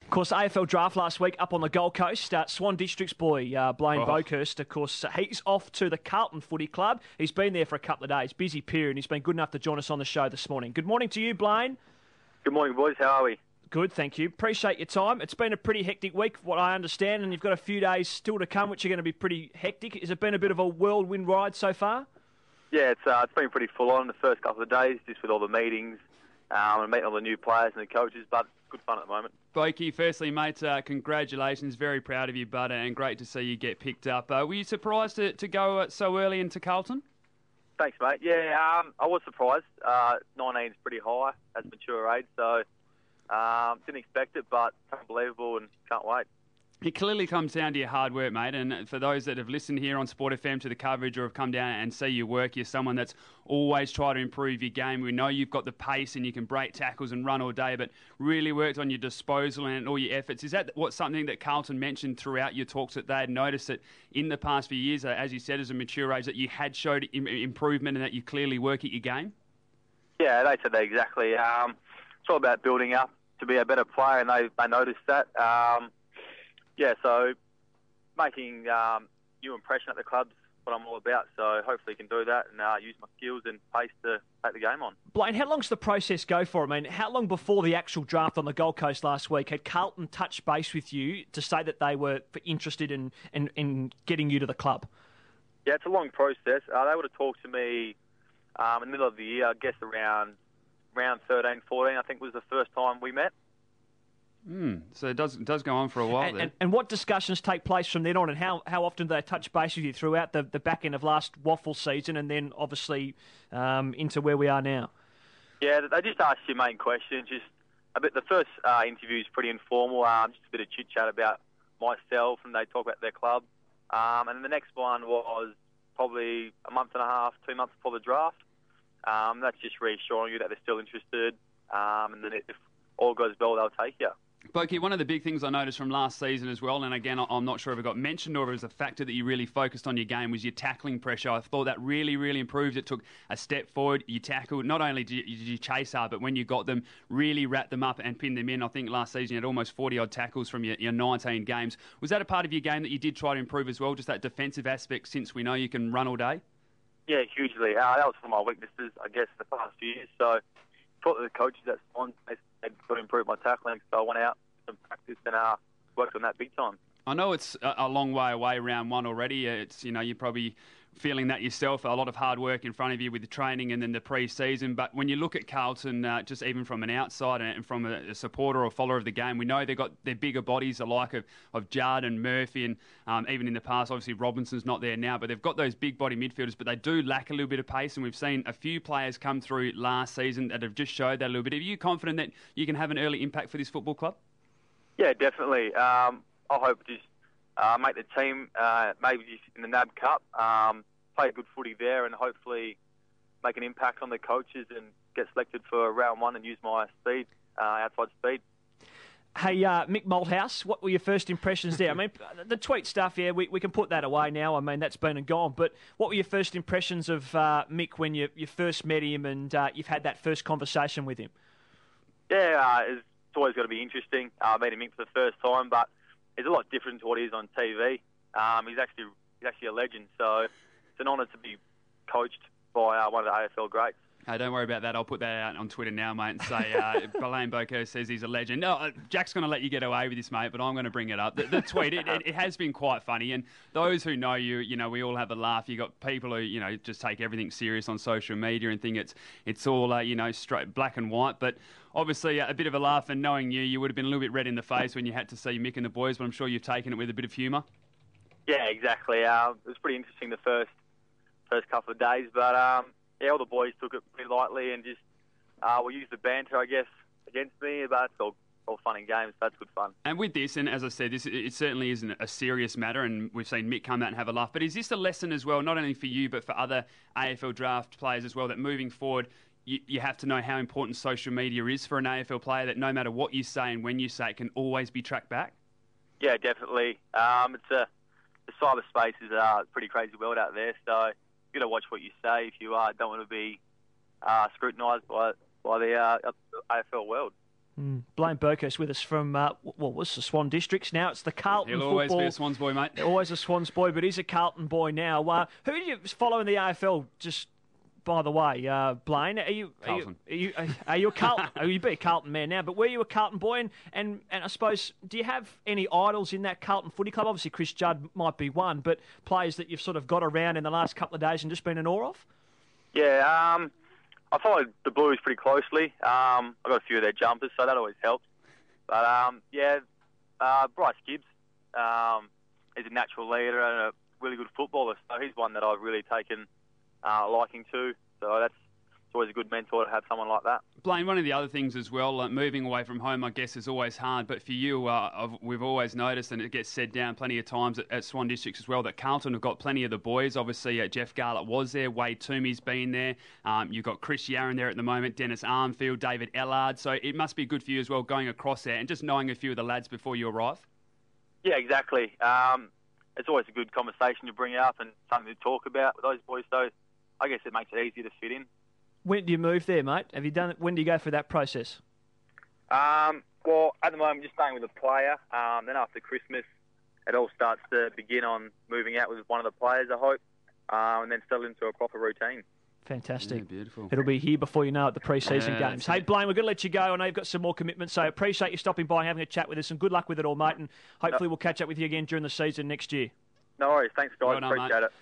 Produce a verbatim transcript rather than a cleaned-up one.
Of course, A F L draft last week up on the Gold Coast. Uh, Swan District's boy, uh, Blaine Oh. Boakhurst, of course, uh, he's off to the Carlton Footy Club. He's been there for a couple of days, busy period, and he's been good enough to join us on the show this morning. Good morning to you, Blaine. Good morning, boys. How are we? Good, thank you. Appreciate your time. It's been a pretty hectic week, what I understand, and you've got a few days still to come, which are going to be pretty hectic. Has it been a bit of a whirlwind ride so far? Yeah, it's uh, it's been pretty full on the first couple of days, just with all the meetings um, and meeting all the new players and the coaches, but good fun at the moment. Blokey, firstly, mate, uh, congratulations. Very proud of you, bud, and great to see you get picked up. Uh, were you surprised to, to go uh, so early into Carlton? Thanks, mate. Yeah, um, I was surprised. Uh, nineteen is pretty high as mature age, so um, didn't expect it, but unbelievable and can't wait. It clearly comes down to your hard work, mate, and for those that have listened here on Sport F M to the coverage or have come down and see your work, you're someone that's always tried to improve your game. We know you've got the pace and you can break tackles and run all day, but really worked on your disposal and all your efforts. Is that what something that Carlton mentioned throughout your talks, that they had noticed that in the past few years, uh, as you said, as a mature age, that you had showed im- improvement and that you clearly work at your game? Yeah, they said that exactly. Um, it's all about building up to be a better player, and they, they noticed that. Um, Yeah, so making um, new impression at the club's what I'm all about. So hopefully can do that and uh, use my skills and pace to take the game on. Blaine, how long's the process go for? I mean, how long before the actual draft on the Gold Coast last week had Carlton touched base with you to say that they were interested in, in, in getting you to the club? Yeah, it's a long process. Uh, they would have talked to me um, in the middle of the year, I guess around round thirteen, fourteen, I think was the first time we met. Mm, so it does it does go on for a while And, then. and, and what discussions take place from then on, and how, how often do they touch base with you throughout the, the back end of last waffle season and then obviously um, into where we are now? Yeah, they just ask you main questions. Just a bit. The first uh, interview is pretty informal, um, just a bit of chit chat about myself, and they talk about their club. Um, and then the next one was probably a month and a half, two months before the draft. Um, that's just reassuring you that they're still interested, um, and then if all goes well, they'll take you. Blokey, one of the big things I noticed from last season as well, and again, I'm not sure if it got mentioned or if it was a factor that you really focused on your game, was your tackling pressure. I thought that really, really improved. It took a step forward. You tackled. Not only did you, did you chase hard, but when you got them, really wrapped them up and pinned them in. I think last season you had almost forty-odd tackles from your, your nineteen games. Was that a part of your game that you did try to improve as well, just that defensive aspect, since we know you can run all day? Yeah, hugely. Uh, that was one of my weaknesses, I guess, the past few years. So thought that the coaches at Swan had got to improve my tackling, so I went out some practice and uh, worked on that big time. I know it's a, a long way away, round one already. It's, you know, you're probably feeling that yourself, a lot of hard work in front of you with the training and then the pre-season. But when you look at Carlton, uh, just even from an outside and from a, a supporter or follower of the game, we know they've got their bigger bodies, the like of, of Judd and Murphy, and um, even in the past, obviously Robinson's not there now, but they've got those big body midfielders, but they do lack a little bit of pace, and we've seen a few players come through last season that have just showed that a little bit. Are you confident that you can have an early impact for this football club? Yeah, definitely. Um, I hope just uh, make the team, uh, maybe just in the N A B Cup, um, play good footy there, and hopefully make an impact on the coaches and get selected for round one and use my speed, uh, outside speed. Hey, uh, Mick Malthouse, what were your first impressions there? I mean, the tweet stuff, yeah, we, we can put that away now. I mean, that's been and gone. But what were your first impressions of uh, Mick when you, you first met him and uh, you've had that first conversation with him? Yeah, uh, it's always got to be interesting. Uh, I met him for the first time, but he's a lot different to what he is on T V. Um, he's actually he's actually a legend, so it's an honour to be coached by uh, one of the A F L greats. Hey, don't worry about that. I'll put that out on Twitter now, mate, and say uh, Blaine Boakhurst says he's a legend. No, uh, Jack's going to let you get away with this, mate, but I'm going to bring it up. The, the tweet, it, it, it has been quite funny, and those who know you, you know, we all have a laugh. You got people who, you know, just take everything serious on social media and think it's it's all, uh, you know, straight black and white, but obviously uh, a bit of a laugh, and knowing you, you would have been a little bit red in the face when you had to see Mick and the boys, but I'm sure you've taken it with a bit of humour. Yeah, exactly. Uh, it was pretty interesting the first first couple of days, but um, yeah, all the boys took it pretty lightly and just uh, we used the banter, I guess, against me, but it's all, all fun and games. So that's good fun. And with this, and as I said, this it certainly isn't a serious matter, and we've seen Mick come out and have a laugh. But is this a lesson as well, not only for you, but for other A F L draft players as well, that moving forward, you, you have to know how important social media is for an A F L player, that no matter what you say and when you say it, can always be tracked back? Yeah, definitely. Um, it's a, the cyberspace is a pretty crazy world out there, so you've got to watch what you say if you uh, don't want to be uh, scrutinised by by the uh, A F L world. Mm. Blaine Burkos with us from, uh, well, what's the Swan Districts now? It's the Carlton He'll football. always be a Swans boy, mate. Always a Swans boy, but he's a Carlton boy now. Uh, who do you follow in the A F L? Just by the way, uh, Blaine, are you are you, are you are you a Carlton? Are you be a Carlton man now? But were you a Carlton boy? And, and and I suppose, do you have any idols in that Carlton footy club? Obviously, Chris Judd might be one, but players that you've sort of got around in the last couple of days and just been in awe of. Yeah, um, I followed the Blues pretty closely. Um, I got a few of their jumpers, so that always helps. But um, yeah, uh, Bryce Gibbs um, is a natural leader and a really good footballer. So he's one that I've really taken uh, a liking to. So that's it's always a good mentor to have someone like that. Blaine, one of the other things as well, uh, moving away from home, I guess, is always hard. But for you, uh, I've, we've always noticed, and it gets said down plenty of times at, at Swan Districts as well, that Carlton have got plenty of the boys. Obviously, uh, Jeff Garlett was there, Wade Toomey's been there. Um, you've got Chris Yarran there at the moment, Dennis Armfield, David Ellard. So it must be good for you as well going across there and just knowing a few of the lads before you arrive. Yeah, exactly. Um, it's always a good conversation to bring up and something to talk about with those boys. So I guess it makes it easier to fit in. When do you move there, mate? Have you done it? When do you go through that process? Um, well, at the moment, just staying with a player. Um, then after Christmas, it all starts to begin on moving out with one of the players, I hope, um, and then settle into a proper routine. Fantastic. Yeah, beautiful. It'll be here before you know it, the pre-season Yeah, games. Hey, Blaine, we're going to let you go. I know you've got some more commitments, so appreciate you stopping by and having a chat with us, and good luck with it all, mate, and hopefully we'll catch up with you again during the season next year. No worries. Thanks, guys. Well done, Appreciate mate. it.